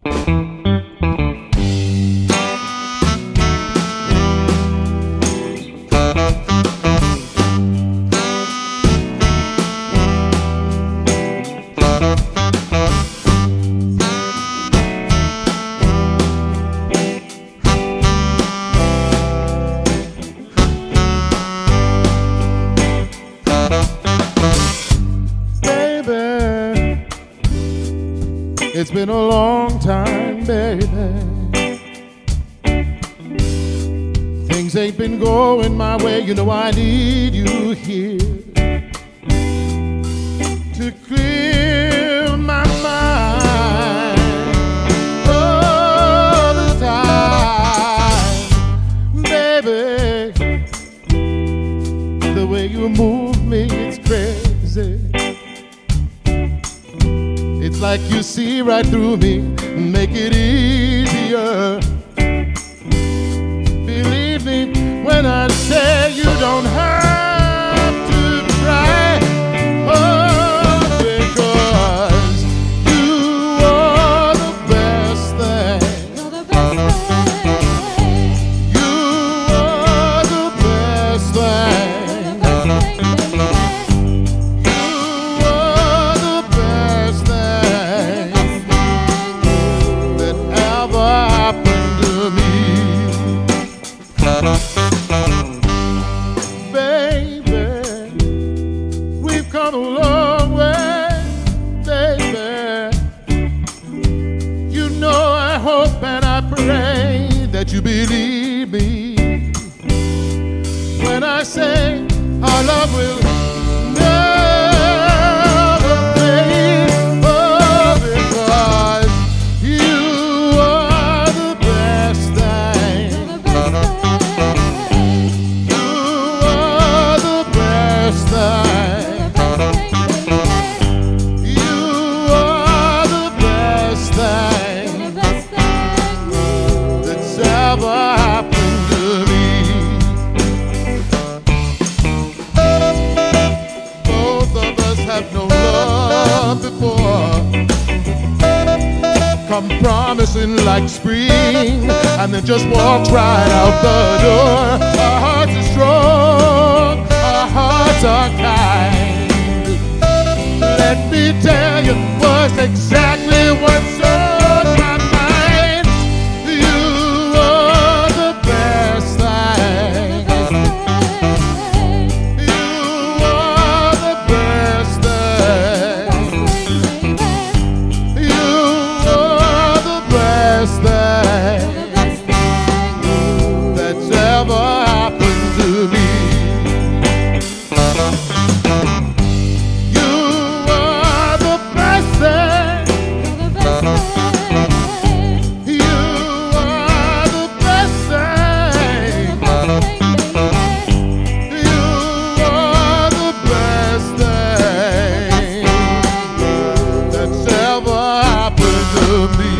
It's been a long time, baby. Things ain't been going my way. You know I need you here to clear my mind all the time, baby. The way you move me, it's crazy. It's like you see right through me, make it easier. Believe me when I say you don't have to try. Oh, because you are the best thing. You're the best thing. You are the best thing. Baby, we've come a long way, baby. You know I hope and I pray that you believe me when I say our love will never fade. Oh, because you are the best thing. You are the best thing that's ever happened to me. Both of us have no love before, come promising like spring, and then just walks right out the door. Our hearts are strong, our hearts are kind. Let me tell you what's exactly what's on my mind. You are the best thing. You are the best thing. You are the best thing that's ever happened to me. Me.